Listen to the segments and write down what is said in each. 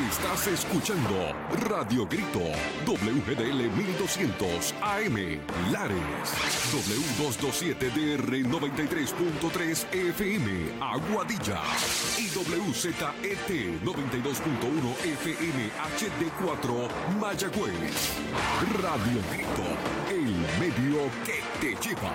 Estás escuchando Radio Grito, WGDL 1200 AM, Lares, W227DR 93.3 FM, Aguadilla, y WZET 92.1 FM HD4, Mayagüez. Radio Grito, el medio que te lleva.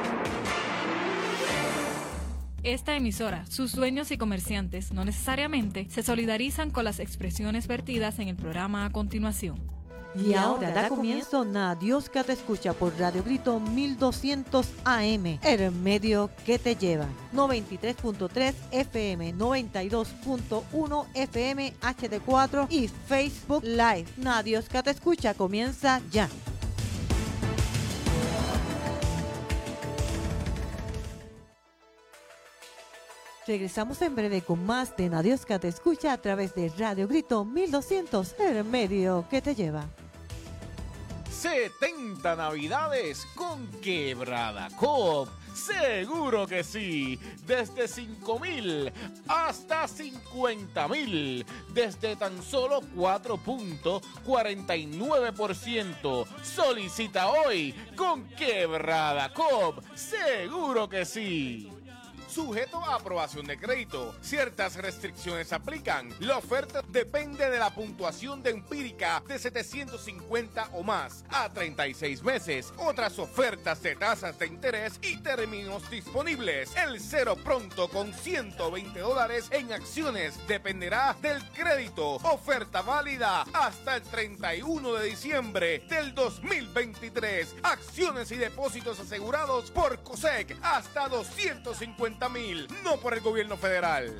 Esta emisora, sus dueños y comerciantes no necesariamente se solidarizan con las expresiones vertidas en el programa a continuación. Y ahora da comienzo Na Dios que te escucha por Radio Grito 1200 AM, el medio que te lleva. 93.3 FM, 92.1 FM HD4 y Facebook Live. Na Dios que te escucha comienza ya. Regresamos en breve con más de Na Dios que te escucha a través de Radio Grito 1200, el medio que te lleva. 70 Navidades con Quebrada Coop. ¡Seguro que sí! Desde 5,000 hasta 50,000. Desde tan solo 4.49%. Solicita hoy con Quebrada Coop. ¡Seguro que sí! Sujeto a aprobación de crédito. Ciertas restricciones aplican. La oferta depende de la puntuación de empírica de 750 o más a 36 meses. Otras ofertas de tasas de interés y términos disponibles. El cero pronto con $120 en acciones dependerá del crédito. Oferta válida hasta el 31 de diciembre del 2023. Acciones y depósitos asegurados por COSEC hasta 250,000, no por el gobierno federal.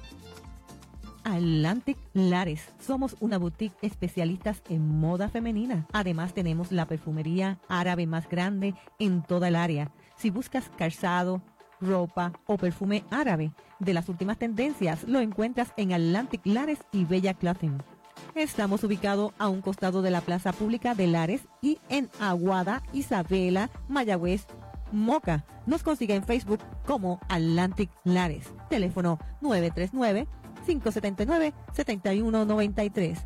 Atlantic Lares. Somos una boutique especialistas en moda femenina. Además tenemos la perfumería árabe más grande en toda el área. Si buscas calzado, ropa o perfume árabe de las últimas tendencias, lo encuentras en Atlantic Lares y Bella Clothing. Estamos ubicados a un costado de la Plaza Pública de Lares y en Aguada, Isabela, Mayagüez, Moca. Nos consigue en Facebook como Atlantic Lares. Teléfono 939-579-7193.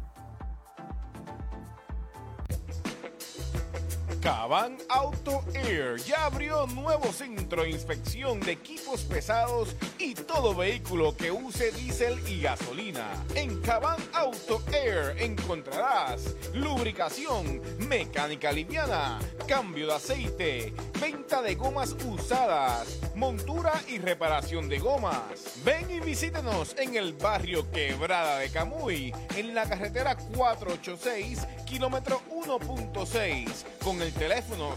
Caban Auto Air ya abrió nuevo centro de inspección de equipos pesados y todo vehículo que use diésel y gasolina. En Caban Auto Air encontrarás lubricación, mecánica liviana, cambio de aceite, venta de gomas usadas, montura y reparación de gomas. Ven y visítenos en el barrio Quebrada de Camuy, en la carretera 486, kilómetro 1.6, con el teléfono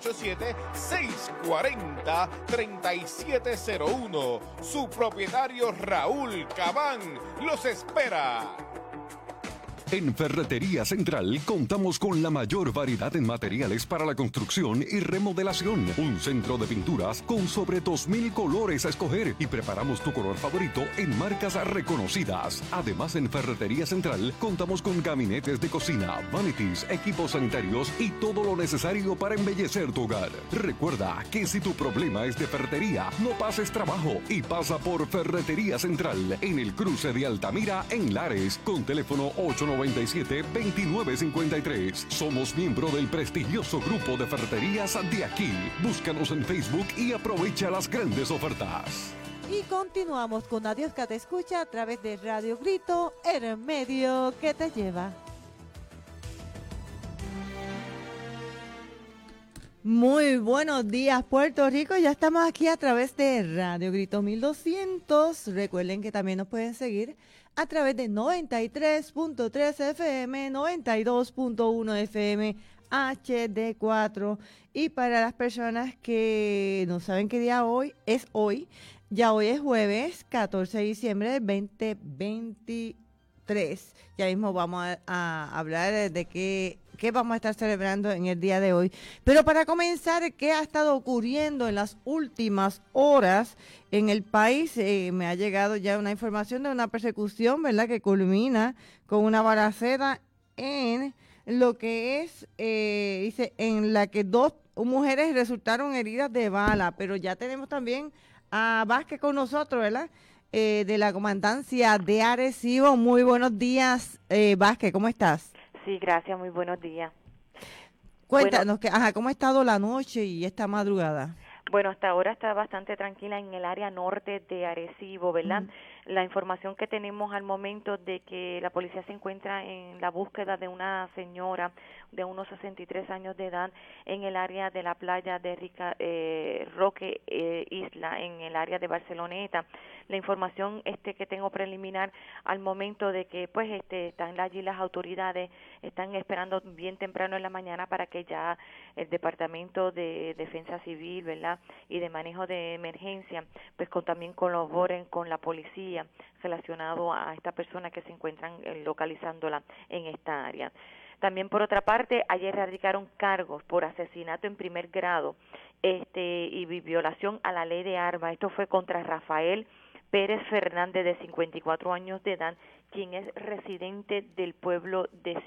787-640-3701. Su propietario Raúl Cabán los espera. En Ferretería Central contamos con la mayor variedad en materiales para la construcción y remodelación. Un centro de pinturas con sobre 2,000 colores a escoger y preparamos tu color favorito en marcas reconocidas. Además, en Ferretería Central contamos con gabinetes de cocina, vanities, equipos sanitarios y todo lo necesario para embellecer tu hogar. Recuerda que si tu problema es de ferretería, no pases trabajo y pasa por Ferretería Central en el cruce de Altamira en Lares con teléfono 897-2953. Somos miembro del prestigioso grupo de ferreterías de aquí. Búscanos en Facebook y aprovecha las grandes ofertas. Y continuamos con Adiós que te escucha a través de Radio Grito, el medio que te lleva. Muy buenos días, Puerto Rico. Ya estamos aquí a través de Radio Grito 1200. Recuerden que también nos pueden seguir a través de 93.3 FM, 92.1 FM, HD4. Y para las personas que no saben qué día hoy, ya hoy es jueves 14 de diciembre del 2023. Ya mismo vamos a hablar de qué vamos a estar celebrando en el día de hoy. Pero para comenzar, ¿qué ha estado ocurriendo en las últimas horas en el país? Me ha llegado ya una información de una persecución, ¿verdad?, que culmina con una balacera en lo que es, dice, en la que 2 mujeres resultaron heridas de bala. Pero ya tenemos también a Vázquez con nosotros, ¿verdad? de la Comandancia de Arecibo. Muy buenos días, Vázquez, ¿cómo estás? Sí, gracias, muy buenos días. Cuéntanos, ¿cómo ha estado la noche y esta madrugada? Bueno, hasta ahora está bastante tranquila en el área norte de Arecibo, ¿verdad? La información que tenemos al momento de que la policía se encuentra en la búsqueda de una señora de unos 63 años de edad en el área de la playa de Roque Isla, en el área de Barceloneta. La información que tengo preliminar al momento de que pues están allí las autoridades, están esperando bien temprano en la mañana para que ya el Departamento de Defensa Civil, ¿verdad?, y de manejo de emergencia, pues también colaboren con la policía relacionado a esta persona que se encuentran localizándola en esta área. También, por otra parte, ayer radicaron cargos por asesinato en primer grado y violación a la ley de armas. Esto fue contra Rafael Pérez Fernández, de 54 años de edad, quien es residente del pueblo de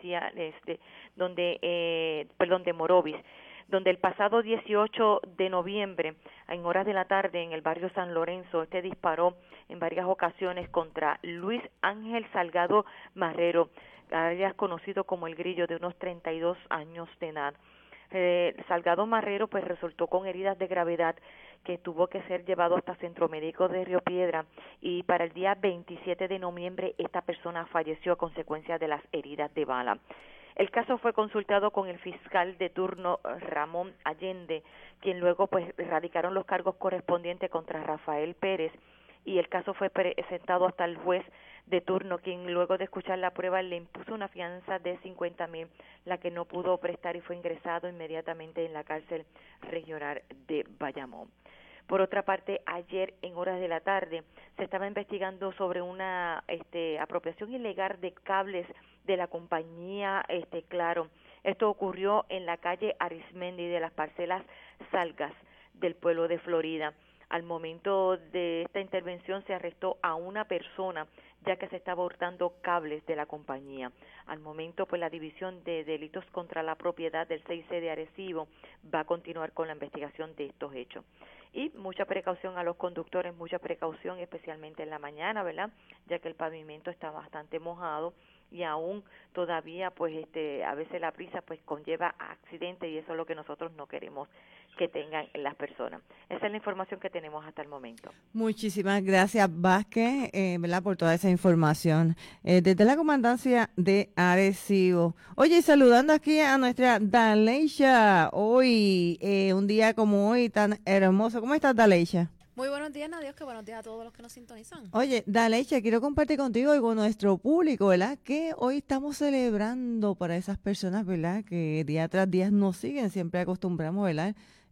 Morovis, donde el pasado 18 de noviembre, en horas de la tarde, en el barrio San Lorenzo, disparó en varias ocasiones contra Luis Ángel Salgado Marrero, alias conocido como El Grillo, de unos 32 años de edad. Salgado Marrero pues resultó con heridas de gravedad, que tuvo que ser llevado hasta Centro Médico de Río Piedra, y para el día 27 de noviembre esta persona falleció a consecuencia de las heridas de bala. El caso fue consultado con el fiscal de turno Ramón Allende, quien luego pues radicaron los cargos correspondientes contra Rafael Pérez, y el caso fue presentado hasta el juez de turno, quien luego de escuchar la prueba le impuso una fianza de 50,000, la que no pudo prestar, y fue ingresado inmediatamente en la cárcel regional de Bayamón. Por otra parte, ayer en horas de la tarde se estaba investigando sobre una apropiación ilegal de cables de la compañía Claro. Esto ocurrió en la calle Arismendi de las parcelas Salgas del pueblo de Florida. Al momento de esta intervención se arrestó a una persona, ya que se estaba hurtando cables de la compañía. Al momento, pues la División de Delitos contra la Propiedad del 6C de Arecibo va a continuar con la investigación de estos hechos. Y mucha precaución a los conductores, mucha precaución especialmente en la mañana, ¿verdad?, ya que el pavimento está bastante mojado, y aún todavía pues a veces la prisa pues conlleva accidentes, y eso es lo que nosotros no queremos que tengan las personas. Esa es la información que tenemos hasta el momento. Muchísimas gracias, Vázquez, ¿verdad?, por toda esa información desde la Comandancia de Arecibo. Oye, y saludando aquí a nuestra Daleisha, hoy, un día como hoy tan hermoso. ¿Cómo estás, Daleisha? Muy buenos días, Nadios, que buenos días a todos los que nos sintonizan. Oye, Daleisha, quiero compartir contigo y con nuestro público, ¿verdad?, que hoy estamos celebrando para esas personas, ¿verdad?, que día tras día nos siguen. Siempre acostumbramos, ¿verdad?,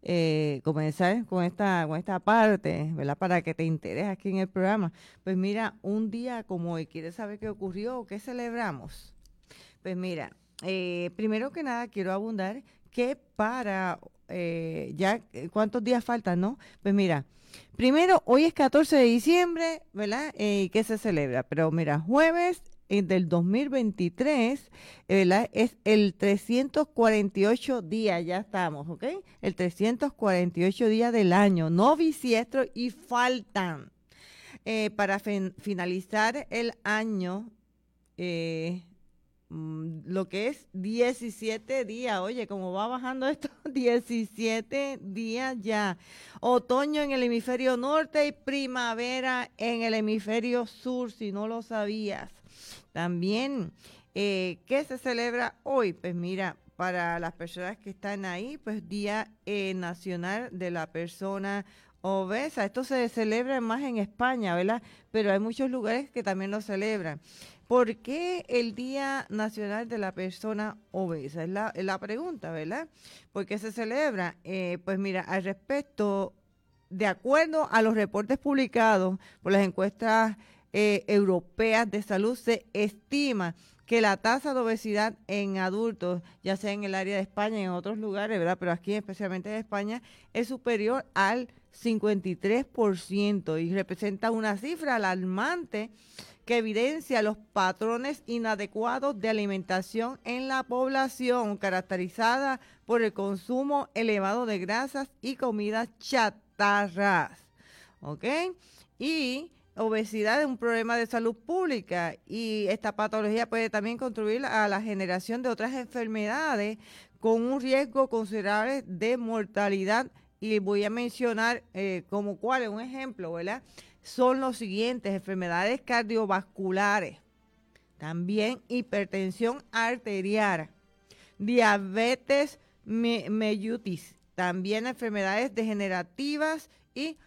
comenzar con esta parte, ¿verdad?, para que te intereses aquí en el programa. Pues mira, un día como hoy, ¿quieres saber qué ocurrió o qué celebramos? Pues mira, primero que nada quiero abundar que para ¿cuántos días faltan, no? Pues mira, primero, hoy es 14 de diciembre, ¿verdad?, ¿qué se celebra? Pero mira, jueves del 2023, ¿verdad?, es el 348 días, ya estamos, ¿ok? El 348 días del año, no bisiestro, y faltan para finalizar el año, lo que es 17 días. Oye, como va bajando esto, 17 días ya. Otoño en el hemisferio norte y primavera en el hemisferio sur, si no lo sabías. También, ¿qué se celebra hoy? Pues mira, para las personas que están ahí, pues Día Nacional de la Persona Obesa. Esto se celebra más en España, ¿verdad? Pero hay muchos lugares que también lo celebran. ¿Por qué el Día Nacional de la Persona Obesa? Es la pregunta, ¿verdad? ¿Por qué se celebra? Pues mira, al respecto, de acuerdo a los reportes publicados por las encuestas europeas de salud, se estima que la tasa de obesidad en adultos, ya sea en el área de España y en otros lugares, ¿verdad?, pero aquí especialmente en España, es superior al 53% y representa una cifra alarmante que evidencia los patrones inadecuados de alimentación en la población, caracterizada por el consumo elevado de grasas y comidas chatarras, ¿ok? Y obesidad es un problema de salud pública y esta patología puede también contribuir a la generación de otras enfermedades con un riesgo considerable de mortalidad. Y voy a mencionar como cuáles, un ejemplo, ¿verdad? Son los siguientes: enfermedades cardiovasculares, también hipertensión arterial, diabetes mellitus, también enfermedades degenerativas y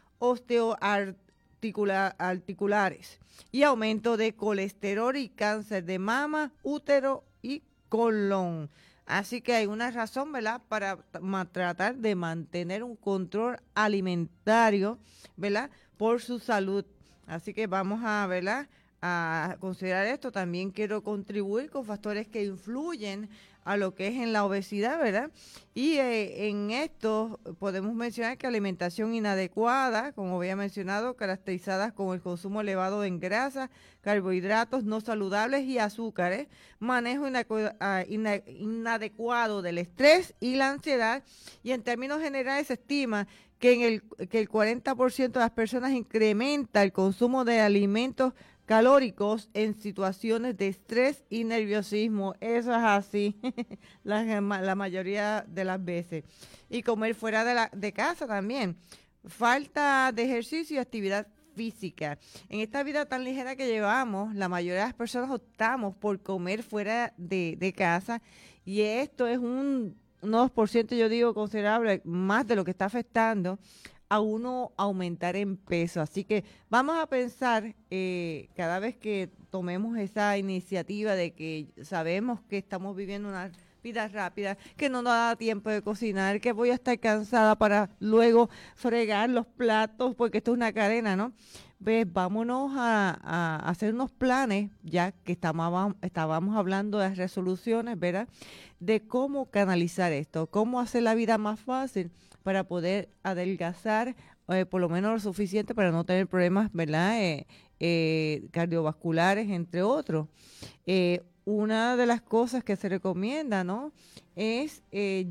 osteoarticulares, y aumento de colesterol y cáncer de mama, útero y colon. Así que hay una razón, ¿verdad?, para tratar de mantener un control alimentario, ¿verdad?, por su salud. Así que vamos a, ¿verdad?, a considerar esto. También quiero contribuir con factores que influyen a lo que es en la obesidad, ¿verdad? Y en esto podemos mencionar que alimentación inadecuada, como había mencionado, caracterizadas con el consumo elevado en grasas, carbohidratos no saludables y azúcares, manejo inadecuado del estrés y la ansiedad, y en términos generales se estima que el 40% de las personas incrementa el consumo de alimentos calóricos en situaciones de estrés y nerviosismo. Eso es así, la mayoría de las veces. Y comer fuera de casa también. Falta de ejercicio y actividad física. En esta vida tan ligera que llevamos, la mayoría de las personas optamos por comer fuera de casa, y esto es un 2%, yo digo, considerable, más de lo que está afectando a uno aumentar en peso. Así que vamos a pensar cada vez que tomemos esa iniciativa de que sabemos que estamos viviendo una vida rápida, que no nos da tiempo de cocinar, que voy a estar cansada para luego fregar los platos, porque esto es una cadena, ¿no? Pues vámonos a hacer unos planes, ya que estábamos hablando de resoluciones, ¿verdad?, de cómo canalizar esto, cómo hacer la vida más fácil para poder adelgazar por lo menos lo suficiente para no tener problemas, ¿verdad?, cardiovasculares, entre otros. Una de las cosas que se recomienda, ¿no?, es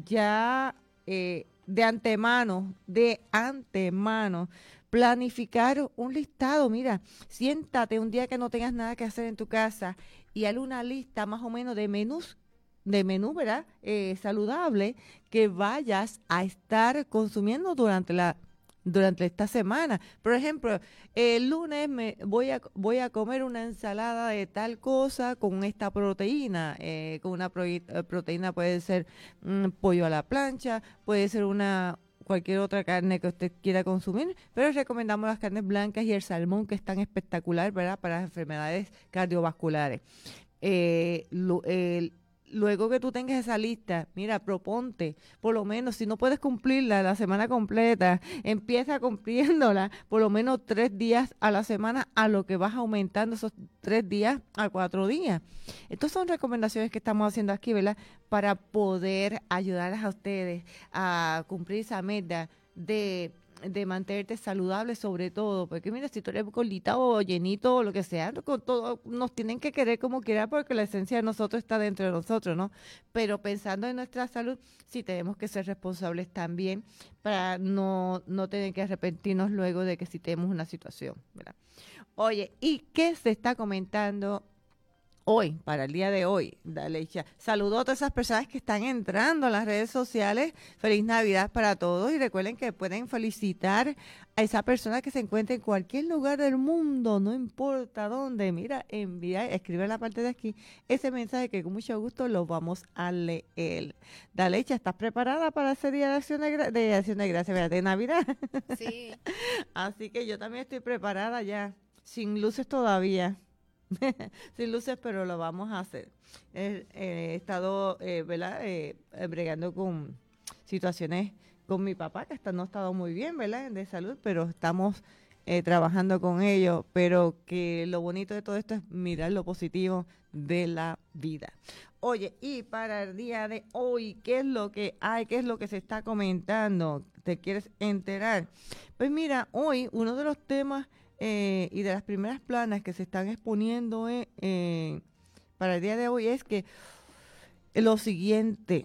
de antemano, planificar un listado. Mira, siéntate un día que no tengas nada que hacer en tu casa y haz una lista más o menos de menú, ¿verdad?, saludable, que vayas a estar consumiendo durante esta semana. Por ejemplo, el lunes voy a comer una ensalada de tal cosa con esta proteína. Con una proteína puede ser pollo a la plancha, puede ser cualquier otra carne que usted quiera consumir, pero recomendamos las carnes blancas y el salmón, que están espectacular, ¿verdad?, para las enfermedades cardiovasculares. Luego que tú tengas esa lista, mira, proponte, por lo menos, si no puedes cumplirla la semana completa, empieza cumpliéndola por lo menos 3 días a la semana, a lo que vas aumentando esos 3 días a 4 días. Estas son recomendaciones que estamos haciendo aquí, ¿verdad?, para poder ayudarles a ustedes a cumplir esa meta de mantenerte saludable, sobre todo, porque mira, si tú eres gordita o llenito o lo que sea, con todo, nos tienen que querer como quiera, porque la esencia de nosotros está dentro de nosotros, ¿no? Pero pensando en nuestra salud, sí tenemos que ser responsables también, para no tener que arrepentirnos luego de que sí tenemos una situación, ¿verdad? Oye, ¿y qué se está comentando hoy, para el día de hoy? Dalecha, saludo a todas esas personas que están entrando a las redes sociales. Feliz Navidad para todos, y recuerden que pueden felicitar a esa persona que se encuentre en cualquier lugar del mundo, no importa dónde. Mira, escribe en la parte de aquí ese mensaje, que con mucho gusto lo vamos a leer. Dalecha, ¿estás preparada para ese día de acción de gracias, ¿verdad?, de Navidad? Sí. Así que yo también estoy preparada ya, sin luces todavía. Sin luces, pero lo vamos a hacer. He estado, ¿verdad?, bregando con situaciones con mi papá, que no ha estado muy bien, ¿verdad?, de salud, pero estamos trabajando con ello. Pero que lo bonito de todo esto es mirar lo positivo de la vida. Oye, y para el día de hoy, ¿qué es lo que hay? ¿Qué es lo que se está comentando? ¿Te quieres enterar? Pues mira, hoy uno de los temas y de las primeras planas que se están exponiendo para el día de hoy es que lo siguiente,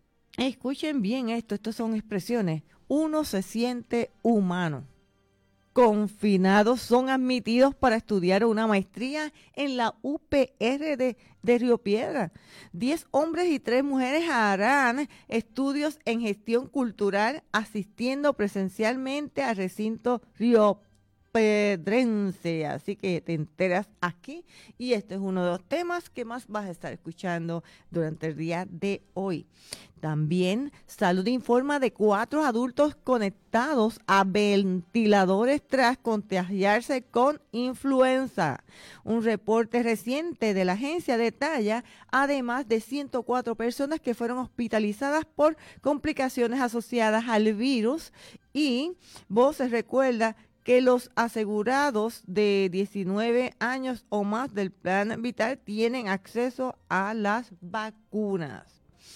escuchen bien estas son expresiones: uno se siente humano. confinados son admitidos para estudiar una maestría en la UPR de Río Piedra. 10 hombres y 3 mujeres harán estudios en gestión cultural asistiendo presencialmente al recinto Río Pedrense, así que te enteras aquí y este es uno de los temas que más vas a estar escuchando durante el día de hoy. También Salud informa de 4 adultos conectados a ventiladores tras contagiarse con influenza. Un reporte reciente de la agencia detalla además de 104 personas que fueron hospitalizadas por complicaciones asociadas al virus y vos se recuerda que los asegurados de 19 años o más del plan vital tienen acceso a las vacunas.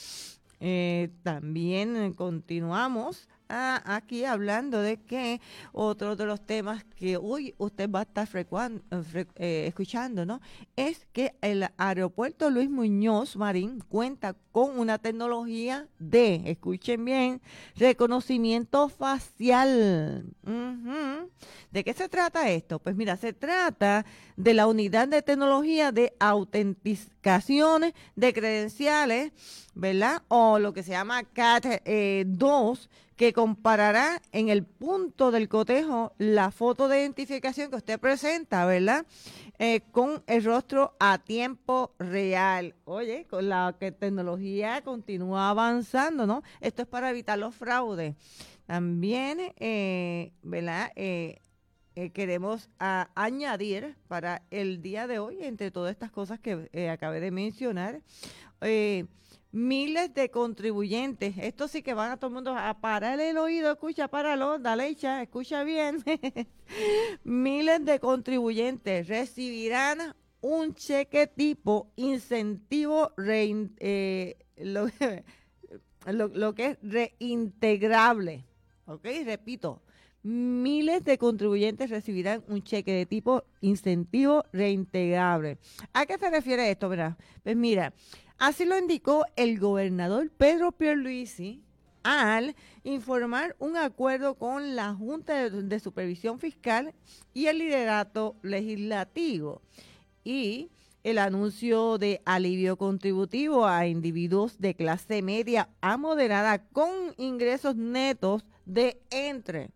También continuamos aquí hablando de que otro de los temas que hoy usted va a estar escuchando, ¿no? Es que el aeropuerto Luis Muñoz Marín cuenta con una tecnología de, escuchen bien, reconocimiento facial. ¿De qué se trata esto? Pues mira, se trata de la unidad de tecnología de autenticación de credenciales, ¿verdad? O lo que se llama CAT2, que comparará en el punto del cotejo la foto de identificación que usted presenta, ¿verdad? Con el rostro a tiempo real. Oye, con la que tecnología continúa avanzando, ¿no? Esto es para evitar los fraudes. También, ¿verdad? Queremos añadir para el día de hoy, entre todas estas cosas que acabé de mencionar, miles de contribuyentes, esto sí que van a todo el mundo a parar el oído, escucha, páralo, dale, escucha bien. Miles de contribuyentes recibirán un cheque tipo incentivo lo que es reintegrable. ¿Ok? Repito, miles de contribuyentes recibirán un cheque de tipo incentivo reintegrable. ¿A qué se refiere esto? ¿Verdad? Pues mira, así lo indicó el gobernador Pedro Pierluisi al informar un acuerdo con la Junta de Supervisión Fiscal y el liderato legislativo y el anuncio de alivio contributivo a individuos de clase media a moderada con ingresos netos de entre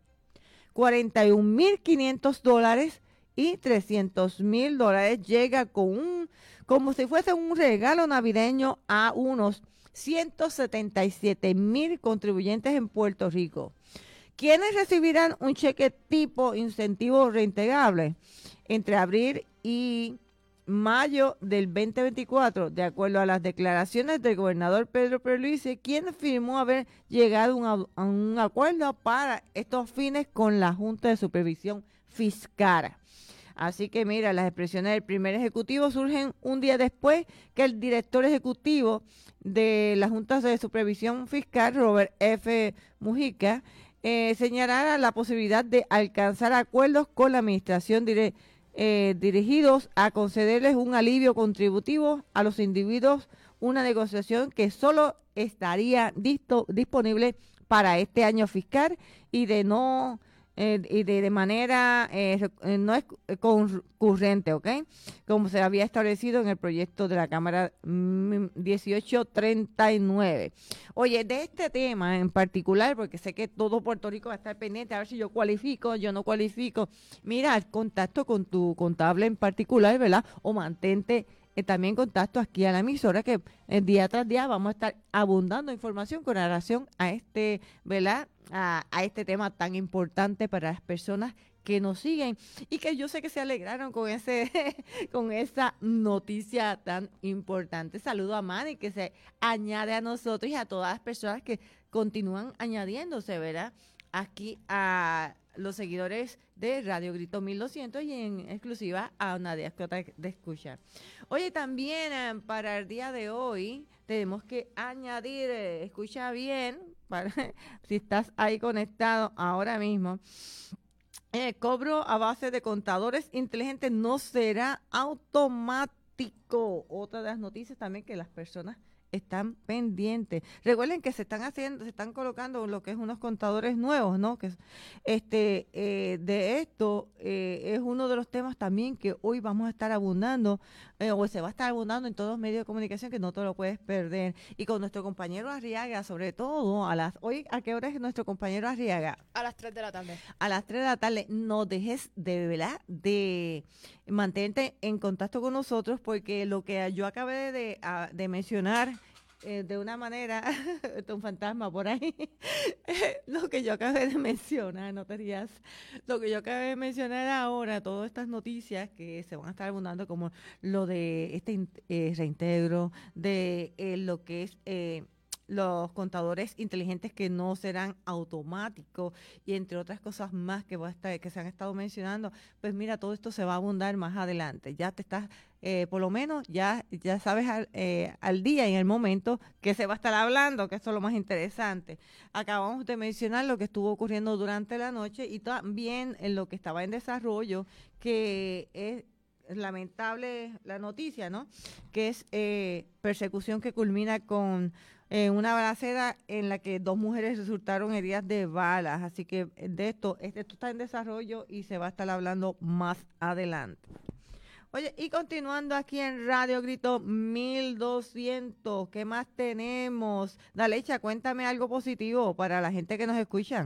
$41,500 y $300,000 llega como si fuese un regalo navideño a unos 177,000 contribuyentes en Puerto Rico. ¿Quiénes recibirán un cheque tipo incentivo reintegrable? Entre abril y mayo del 2024, de acuerdo a las declaraciones del gobernador Pedro Pierluisi, quien firmó haber llegado a un acuerdo para estos fines con la Junta de Supervisión Fiscal. Así que mira, las expresiones del primer ejecutivo surgen un día después que el director ejecutivo de la Junta de Supervisión Fiscal, Robert F. Mujica, señalara la posibilidad de alcanzar acuerdos con la administración dirigidos a concederles un alivio contributivo a los individuos, una negociación que solo estaría disponible para este año fiscal y de manera no es concurrente, ¿ok? Como se había establecido en el proyecto de la Cámara 1839. Oye, de este tema en particular, porque sé que todo Puerto Rico va a estar pendiente a ver si yo cualifico, yo no cualifico. Mira, contacto con tu contable en particular, ¿verdad? O mantente también contacto aquí a la emisora que día tras día vamos a estar abundando información con relación a este, ¿verdad? A este tema tan importante para las personas que nos siguen y que yo sé que se alegraron con con esa noticia tan importante. Saludo a Manny que se añade a nosotros y a todas las personas que continúan añadiéndose, ¿verdad? Aquí a los seguidores de Radio Grito 1200 y en exclusiva a Nadia Escota de Escucha. Oye, también para el día de hoy tenemos que añadir, escucha bien, si estás ahí conectado ahora mismo, cobro a base de contadores inteligentes no será automático. 5. Otra de las noticias también que las personas están pendientes. Recuerden que se están colocando lo que es unos contadores nuevos, ¿no? Que de esto es uno de los temas también que hoy vamos a estar abundando, o se va a estar abundando en todos los medios de comunicación, que no te lo puedes perder. Y con nuestro compañero Arriaga, sobre todo, hoy, ¿a qué hora es nuestro compañero Arriaga? A las 3 de la tarde. A las 3 de la tarde. No dejes de, ¿verdad?, de mantenerte en contacto con nosotros, porque lo que yo acabé de mencionar de una manera, un fantasma por ahí, lo que yo acabé de mencionar, no te rías, lo que yo acabé de mencionar ahora, todas estas noticias que se van a estar abundando, como lo de reintegro, de lo que es los contadores inteligentes que no serán automáticos, y entre otras cosas más que se han estado mencionando. Pues mira, todo esto se va a abundar más adelante. Ya te estás, por lo menos ya sabes al día y en el momento que se va a estar hablando, que eso es lo más interesante. Acabamos de mencionar lo que estuvo ocurriendo durante la noche y también en lo que estaba en desarrollo, que es lamentable la noticia, ¿no? Que es persecución que culmina con una balacera en la que 2 mujeres resultaron heridas de balas. Así que de esto está en desarrollo y se va a estar hablando más adelante. Oye, y continuando aquí en Radio Grito 1200, ¿qué más tenemos? Dalecha, cuéntame algo positivo para la gente que nos escucha.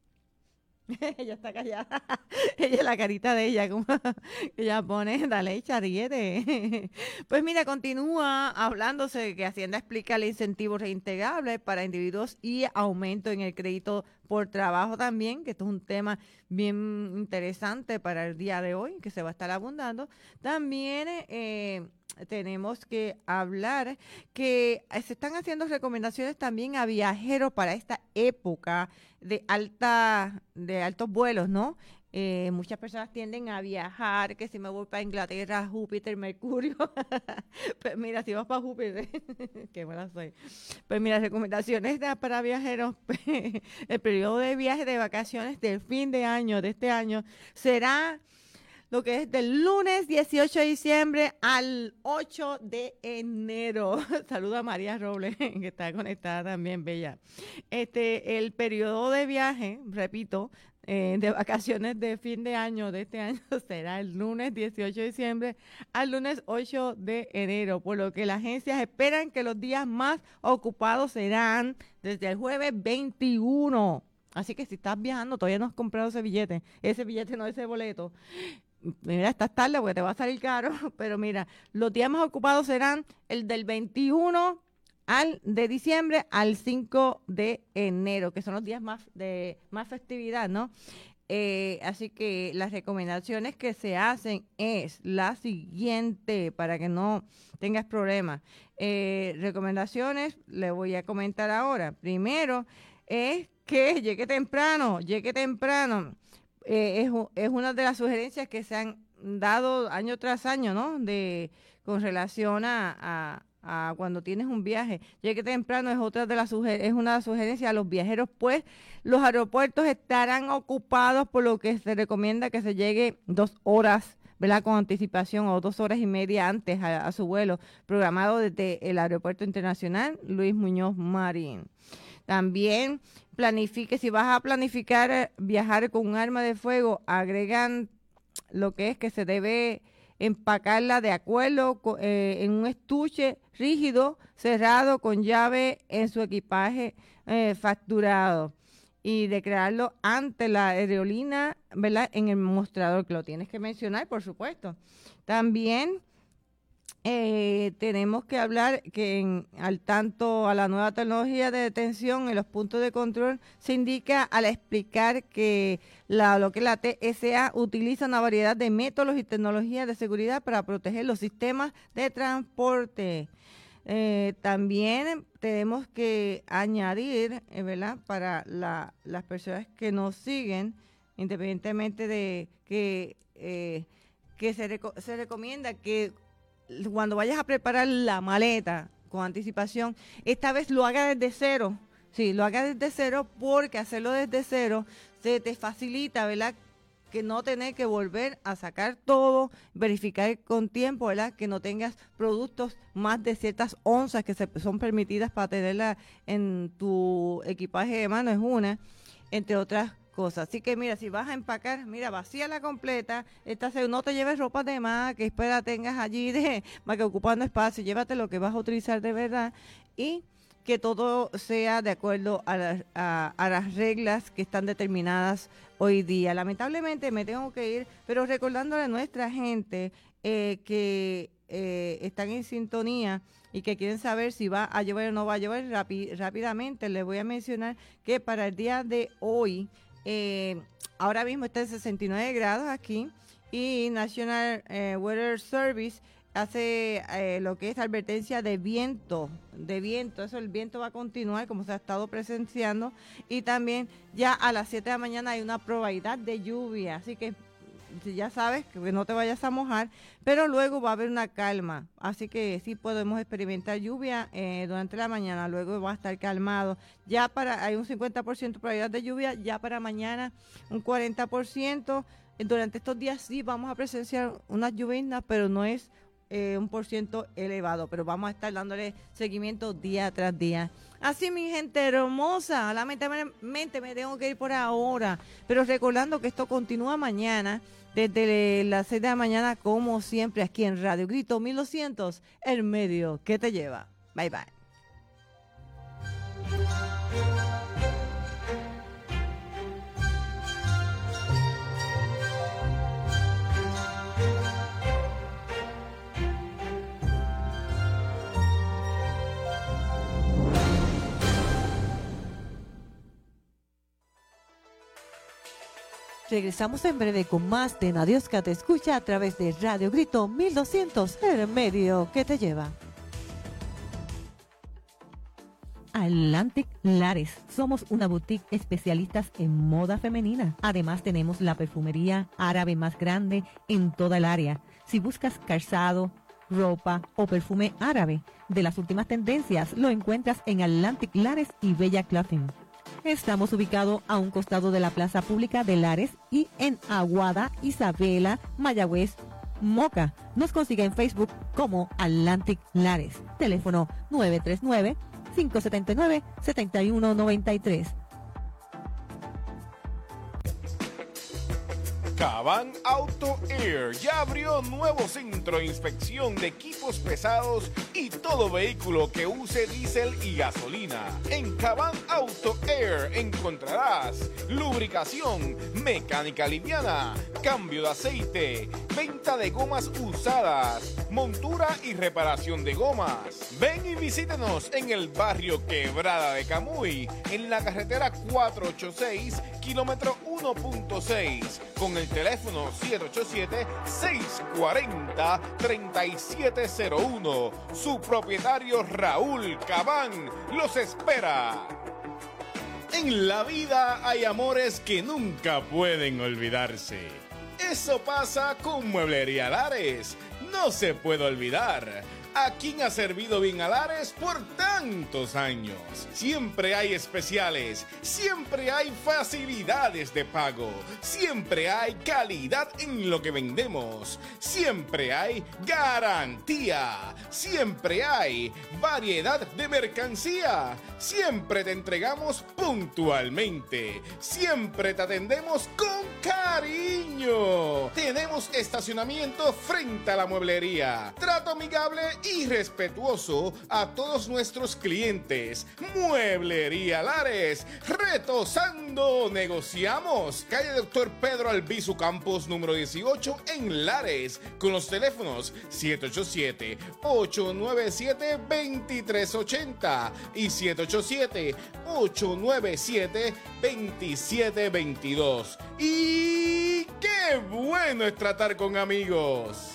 Ella está callada. Ella es la carita de ella, como ella pone, dale, ríete. Pues mira, continúa hablándose que Hacienda explica el incentivo reintegrable para individuos y aumento en el crédito por trabajo también, que esto es un tema bien interesante para el día de hoy, que se va a estar abundando. También tenemos que hablar que se están haciendo recomendaciones también a viajeros para esta época de altos vuelos, ¿no? Muchas personas tienden a viajar, que si me voy para Inglaterra, Júpiter, Mercurio. Pues mira, si vas para Júpiter, qué buena soy. Pues mira, recomendaciones para viajeros. El periodo de viaje de vacaciones del fin de año, de este año, será lo que es del lunes 18 de diciembre al 8 de enero. Saluda a María Robles, que está conectada también, bella. El periodo de viaje, repito, de vacaciones de fin de año de este año será el lunes 18 de diciembre al lunes 8 de enero, por lo que las agencias esperan que los días más ocupados serán desde el jueves 21. Así que si estás viajando, todavía no has comprado ese billete no, ese boleto. Mira, estás tarde porque te va a salir caro, pero mira, los días más ocupados serán el del 21 de diciembre al 5 de enero, que son los días más festividad, ¿no? Así que las recomendaciones que se hacen es la siguiente, para que no tengas problemas. Recomendaciones, le voy a comentar ahora. Primero, es que llegue temprano. Es una de las sugerencias que se han dado año tras año, ¿no? Con relación a cuando tienes un viaje. Llegue temprano es una de las sugerencias a los viajeros, pues los aeropuertos estarán ocupados, por lo que se recomienda que se llegue 2 horas, ¿verdad?, con anticipación, o 2 horas y media antes a su vuelo programado desde el Aeropuerto Internacional Luis Muñoz Marín. También planifique, si vas a planificar viajar con un arma de fuego, agregan lo que es que se debe empacarla de acuerdo en un estuche rígido, cerrado, con llave en su equipaje facturado, y declararlo ante la aerolínea, ¿verdad?, en el mostrador, que lo tienes que mencionar, por supuesto. También tenemos que hablar que al tanto a la nueva tecnología de detención en los puntos de control, se indica al explicar que lo que la TSA utiliza una variedad de métodos y tecnologías de seguridad para proteger los sistemas de transporte. También tenemos que añadir, ¿verdad?, para las personas que nos siguen, independientemente de que se recomienda que cuando vayas a preparar la maleta con anticipación, esta vez lo haga desde cero. Sí, lo haga desde cero, porque hacerlo desde cero se te facilita, ¿verdad?, que no tener que volver a sacar todo, verificar con tiempo, ¿verdad? Que no tengas productos más de ciertas onzas que son permitidas para tenerla en tu equipaje de mano, es una, entre otras cosas. Así que mira, si vas a empacar, mira, vacíala completa, no te lleves ropa de más, que espera tengas allí más que ocupando espacio, llévate lo que vas a utilizar de verdad y que todo sea de acuerdo a las reglas que están determinadas hoy día. Lamentablemente me tengo que ir, pero recordándole a nuestra gente que están en sintonía y que quieren saber si va a llover o no va a llover, rápidamente les voy a mencionar que para el día de hoy, ahora mismo está en 69 grados aquí y National Weather Service hace lo que es advertencia de viento, eso el viento va a continuar como se ha estado presenciando y también ya a las 7 de la mañana hay una probabilidad de lluvia, así que ya sabes que no te vayas a mojar, pero luego va a haber una calma, así que sí podemos experimentar lluvia durante la mañana, luego va a estar calmado, hay un 50% de probabilidad de lluvia, ya para mañana un 40%, durante estos días sí vamos a presenciar unas lluvias, pero no es un % elevado, pero vamos a estar dándole seguimiento día tras día. Así, mi gente hermosa, lamentablemente me tengo que ir por ahora, pero recordando que esto continúa mañana, desde las 6 de la mañana, como siempre, aquí en Radio Grito 1200, el medio que te lleva. Bye, bye. Regresamos en breve con más de Nadioska te escucha a través de Radio Grito 1200, el medio que te lleva. Atlantic Lares. Somos una boutique especialistas en moda femenina. Además tenemos la perfumería árabe más grande en toda el área. Si buscas calzado, ropa o perfume árabe de las últimas tendencias, lo encuentras en Atlantic Lares y Bella Clothing. Estamos ubicados a un costado de la Plaza Pública de Lares y en Aguada, Isabela, Mayagüez, Moca. Nos consigue en Facebook como Atlantic Lares. Teléfono 939-579-7193. Caban Auto Air ya abrió nuevo centro de inspección de equipos pesados y todo vehículo que use diésel y gasolina. En Caban Auto Air encontrarás lubricación, mecánica liviana, cambio de aceite, venta de gomas usadas, montura y reparación de gomas. Ven y visítenos en el barrio Quebrada de Camuy, en la carretera 486, kilómetro 1.6, con el teléfono 787-640-3701. Su propietario Raúl Cabán los espera. En la vida hay amores que nunca pueden olvidarse. Eso pasa con Mueblería Lares. No se puede olvidar. ¿A quién ha servido bien a Lares por tantos años? Siempre hay especiales, siempre hay facilidades de pago, siempre hay calidad en lo que vendemos, siempre hay garantía, siempre hay variedad de mercancía, siempre te entregamos puntualmente, siempre te atendemos con cariño. Tenemos estacionamiento frente a la mueblería, trato amigable y respetuoso a todos nuestros clientes. Mueblería Lares, retosando negociamos. Calle Dr. Pedro Albizu Campos, número 18 en Lares, con los teléfonos 787-897-2380 y 787-897-2722. Y qué bueno es tratar con amigos.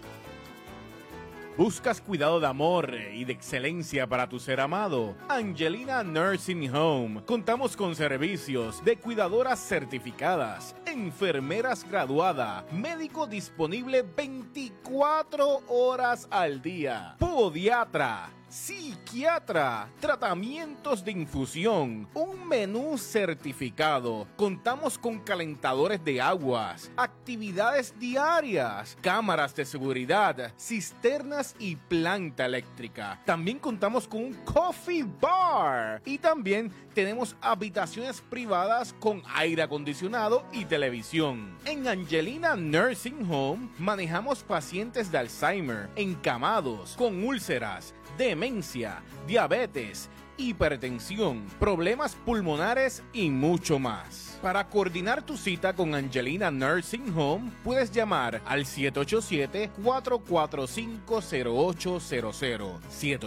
¿Buscas cuidado de amor y de excelencia para tu ser amado? Angelina Nursing Home. Contamos con servicios de cuidadoras certificadas, enfermeras graduadas, médico disponible 24 horas al día, podiatra, psiquiatra, tratamientos de infusión, un menú certificado. Contamos con calentadores de aguas, actividades diarias, cámaras de seguridad, cisternas y planta eléctrica. También contamos con un coffee bar y también tenemos habitaciones privadas con aire acondicionado y televisión. En Angelina Nursing Home manejamos pacientes de Alzheimer, encamados, con úlceras, demencia, diabetes, hipertensión, problemas pulmonares y mucho más. Para coordinar tu cita con Angelina Nursing Home, puedes llamar al 787-445-0800.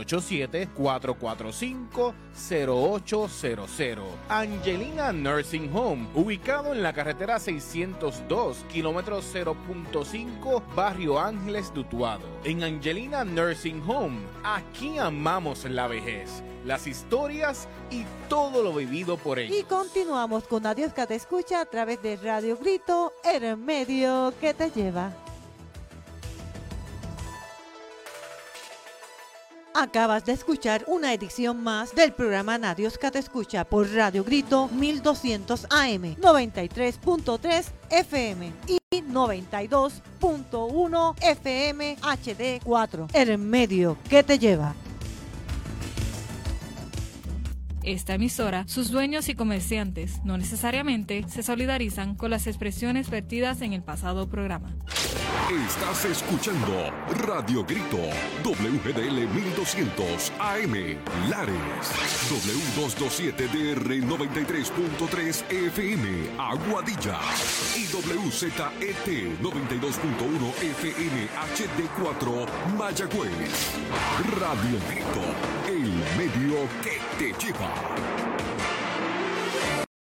787-445-0800. Angelina Nursing Home, ubicado en la carretera 602, kilómetro 0.5, Barrio Ángeles de Utuado. En Angelina Nursing Home, aquí amamos la vejez, las historias y todo lo vivido por ellos. Y continuamos con Adiós que te escucha a través de Radio Grito, el medio que te lleva. Acabas de escuchar una edición más del programa Adiós que te escucha por Radio Grito 1200 AM, 93.3 FM y 92.1 FM HD4, el medio que te lleva. Esta emisora, sus dueños y comerciantes no necesariamente se solidarizan con las expresiones vertidas en el pasado programa. Estás escuchando Radio Grito, WGDL 1200 AM, Lares, W227DR 93.3 FM, Aguadilla, y WZET 92.1 FM HD4, Mayagüez. Radio Grito, el medio que te lleva.